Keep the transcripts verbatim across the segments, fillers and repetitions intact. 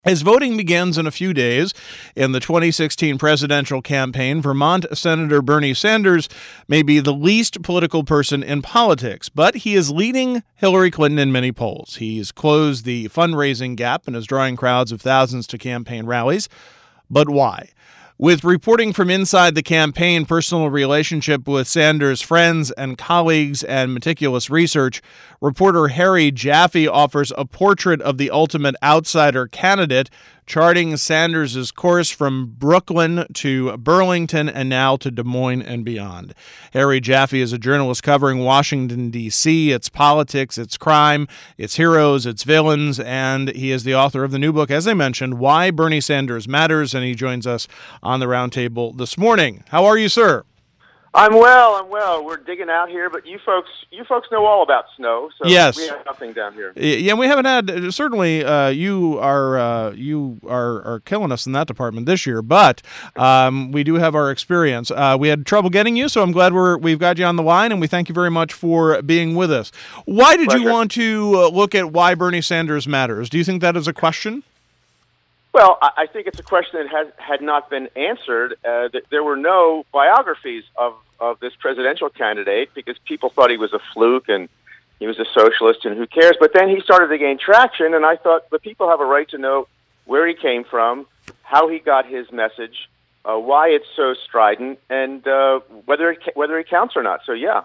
As voting begins in a few days in the twenty sixteen presidential campaign, Vermont Senator Bernie Sanders may be the least political person in politics, but he is leading Hillary Clinton in many polls. He's closed the fundraising gap and is drawing crowds of thousands to campaign rallies. But why? With reporting from inside the campaign, personal relationship with Sanders' friends and colleagues, and meticulous research, reporter Harry Jaffe offers a portrait of the ultimate outsider candidate, charting Sanders' course from Brooklyn to Burlington and now to Des Moines and beyond. Harry Jaffe is a journalist covering Washington, D C, its politics, its crime, its heroes, its villains, and he is the author of the new book, as I mentioned, Why Bernie Sanders Matters, and he joins us on the roundtable this morning. How are you, sir? I'm well, I'm well. We're digging out here, but you folks you folks know all about snow, so yes. we have nothing down here. Yeah, we haven't had, certainly uh, you are uh, you are, are killing us in that department this year, but um, we do have our experience. Uh, we had trouble getting you, so I'm glad we're, we've got you on the line, and we thank you very much for being with us. Why did Pleasure. you want to uh, look at why Bernie Sanders matters? Do you think that is a question? Well, I think it's a question that has, had not been answered. Uh, that there were no biographies of, of this presidential candidate because people thought he was a fluke and he was a socialist and who cares. But then he started to gain traction, and I thought the people have a right to know where he came from, how he got his message, uh, why it's so strident, and uh, whether it, whether he counts or not. So, yeah.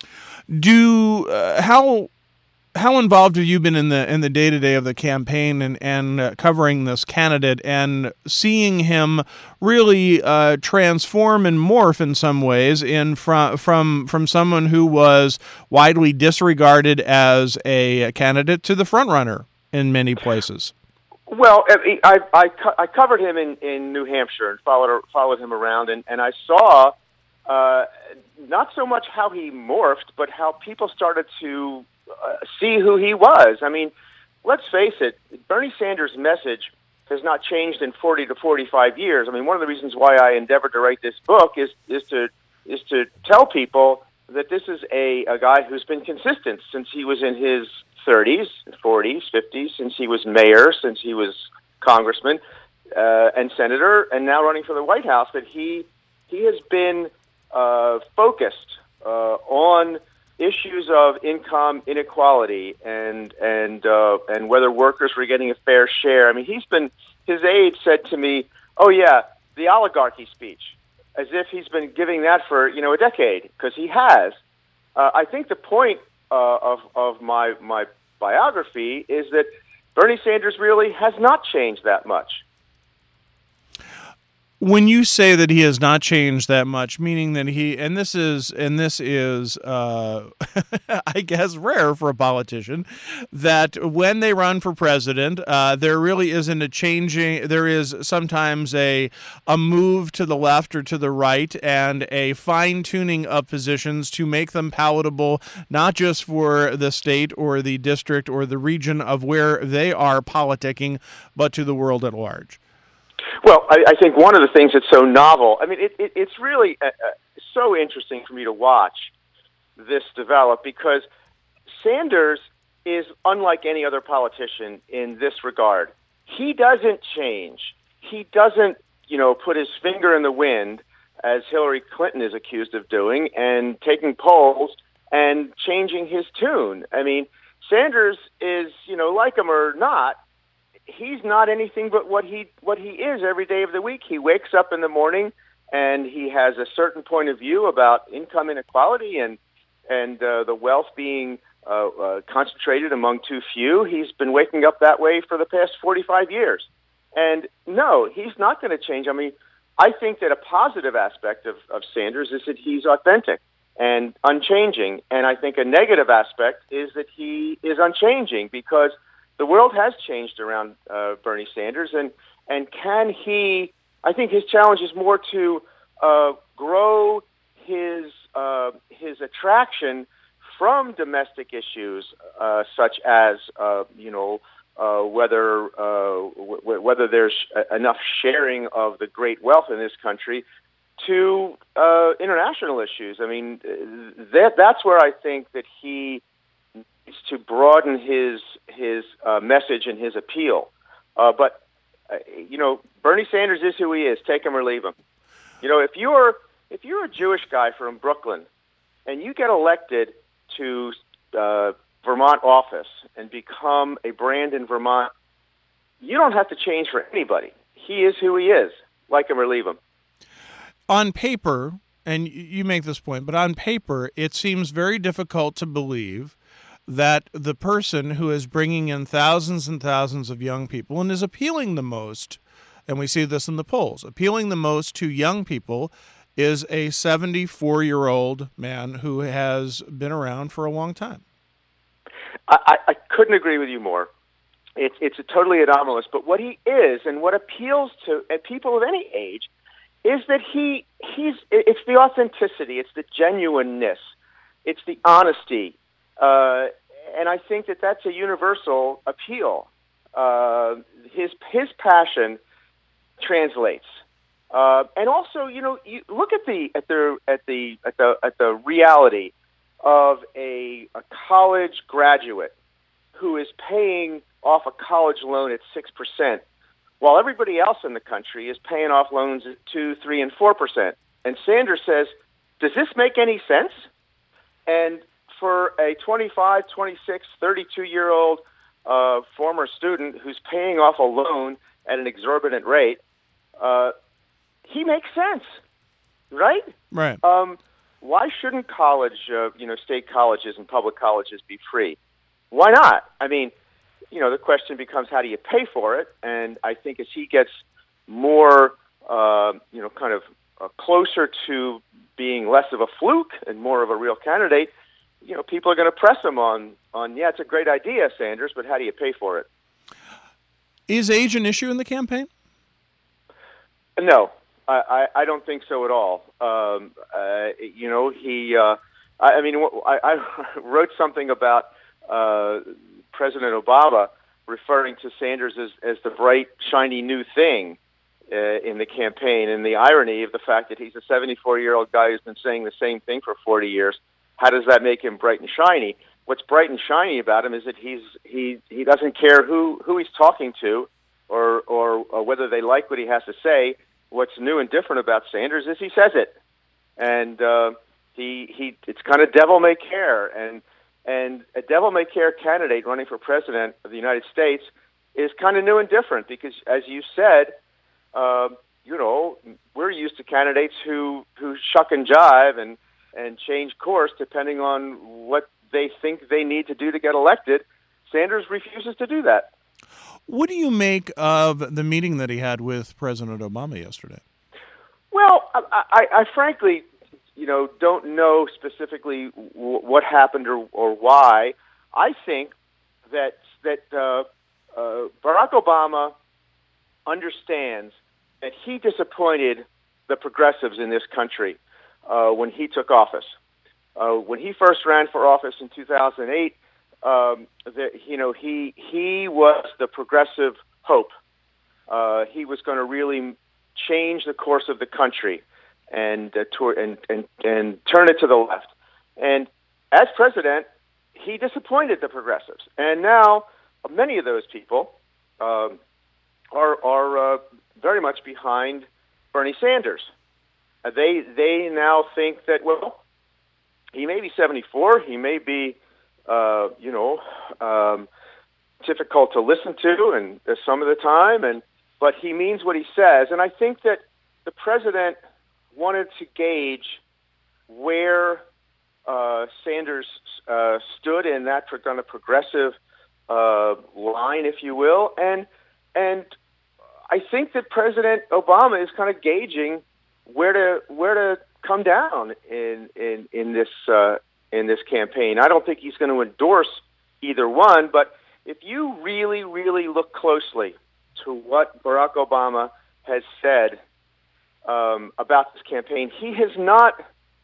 Do uh, how... How involved have you been in the in the day to day of the campaign and and uh, covering this candidate and seeing him really uh, transform and morph in some ways in from from from someone who was widely disregarded as a candidate to the front runner in many places? Well, I I, I covered him in, in New Hampshire and followed followed him around, and, and I saw uh, not so much how he morphed, but how people started to Uh, see who he was. I mean, let's face it, Bernie Sanders' message has not changed in forty to forty-five years. I mean, one of the reasons why I endeavored to write this book is is to is to tell people that this is a, a guy who's been consistent since he was in his thirties, forties, fifties, since he was mayor, since he was congressman uh, and senator, and now running for the White House, that he he has been uh, focused uh, on issues of income inequality and and uh, and whether workers were getting a fair share. I mean, he's been his aide said to me, "Oh yeah, the oligarchy speech," as if he's been giving that for you know a decade, because he has. Uh, I think the point uh, of of my my biography is that Bernie Sanders really has not changed that much. When you say that he has not changed that much, meaning that he, and this is, and this is, uh, I guess, rare for a politician, that when they run for president, uh, there really isn't a changing. There is sometimes a a move to the left or to the right, and a fine tuning of positions to make them palatable, not just for the state or the district or the region of where they are politicking, but to the world at large. Well, I, I think one of the things that's so novel, I mean, it, it, it's really uh, so interesting for me to watch this develop, because Sanders is unlike any other politician in this regard. He doesn't change. He doesn't, you know, put his finger in the wind, as Hillary Clinton is accused of doing, and taking polls and changing his tune. I mean, Sanders is, you know, like him or not, he's not anything but what he what he is every day of the week. He wakes up in the morning and he has a certain point of view about income inequality and and uh, the wealth being uh, uh, concentrated among too few. He's been waking up that way for the past forty-five years. And no, he's not going to change. I mean, I think that a positive aspect of, of Sanders is that he's authentic and unchanging. And I think a negative aspect is that he is unchanging, because the world has changed around uh, Bernie Sanders, and and can he? I think his challenge is more to uh, grow his uh, his attraction from domestic issues, uh, such as uh, you know uh, whether uh, w- whether there's enough sharing of the great wealth in this country, to uh, international issues. I mean, that that's where I think that he needs to broaden his his uh, message and his appeal. Uh, but uh, you know, Bernie Sanders is who he is. Take him or leave him. You know, if you're if you're a Jewish guy from Brooklyn and you get elected to uh, Vermont office and become a brand in Vermont, you don't have to change for anybody. He is who he is. Like him or leave him. On paper, and you make this point, but on paper, it seems very difficult to believe that the person who is bringing in thousands and thousands of young people and is appealing the most, and we see this in the polls, appealing the most to young people is a seventy-four-year-old man who has been around for a long time. I, I couldn't agree with you more. It's it's a totally anomalous, but what he is and what appeals to uh, people of any age is that he he's it's the authenticity, it's the genuineness, it's the honesty, uh, and I think that that's a universal appeal. Uh, his his passion translates, uh, and also, you know, you look at the at the at the at the at the reality of a, a college graduate who is paying off a college loan at six percent, while everybody else in the country is paying off loans at two, three, and four percent. And Sanders says, "Does this make any sense?" And for a twenty-five, twenty-six, thirty-two-year-old uh, former student who's paying off a loan at an exorbitant rate, uh, he makes sense, right? Right. Um, why shouldn't college, uh, you know, state colleges and public colleges be free? Why not? I mean, you know, the question becomes, how do you pay for it? And I think as he gets more, uh, you know, kind of uh, closer to being less of a fluke and more of a real candidate, you know, people are going to press him on, on, yeah, it's a great idea, Sanders, but how do you pay for it? Is age an issue in the campaign? No, I, I, I don't think so at all. Um, uh, you know, he, uh, I, I mean, I, I wrote something about uh, President Obama referring to Sanders as, as the bright, shiny new thing uh, in the campaign, and the irony of the fact that he's a seventy-four-year-old guy who's been saying the same thing for forty years. How does that make him bright and shiny? What's bright and shiny about him is that he's he he doesn't care who, who he's talking to or, or or whether they like what he has to say. What's new and different about Sanders is he says it, and uh, he he it's kind of devil may care, and and a devil may care candidate running for president of the United States is kind of new and different because, as you said, uh, you know, we're used to candidates who who shuck and jive and and change course depending on what they think they need to do to get elected. Sanders refuses to do that. What do you make of the meeting that he had with President Obama yesterday? Well, I, I, I frankly, you know, don't know specifically w- what happened or, or why. I think that that uh, uh, Barack Obama understands that he disappointed the progressives in this country uh, when he took office. Uh, when he first ran for office in two thousand eight, um, the, you know, he he was the progressive hope. Uh, he was going to really change the course of the country and, uh, tour, and and and turn it to the left. And as president, he disappointed the progressives. And now many of those people um, are are uh, very much behind Bernie Sanders. Uh, they they now think that, well, he may be seventy-four, he may be, uh, you know, um, difficult to listen to and uh, some of the time, and but he means what he says. And I think that the president wanted to gauge where uh, Sanders uh, stood in that kind of progressive uh, line, if you will, and and I think that President Obama is kind of gauging where to where to come down in in in this uh, in this campaign. I don't think he's going to endorse either one, but if you really, really look closely to what Barack Obama has said um, about this campaign, he has not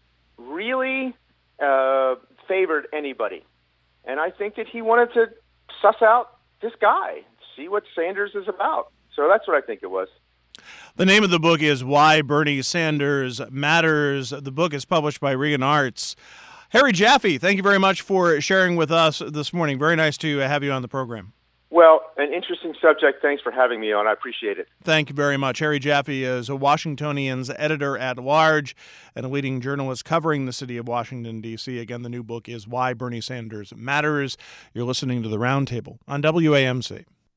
really uh, favored anybody, and I think that he wanted to suss out this guy, see what Sanders is about. So that's what I think it was. The name of the book is Why Bernie Sanders Matters. The book is published by Regan Arts. Harry Jaffe, thank you very much for sharing with us this morning. Very nice to have you on the program. Well, an interesting subject. Thanks for having me on. I appreciate it. Thank you very much. Harry Jaffe is a Washingtonian's editor-at-large and a leading journalist covering the city of Washington, D C Again, the new book is Why Bernie Sanders Matters. You're listening to The Roundtable on W A M C.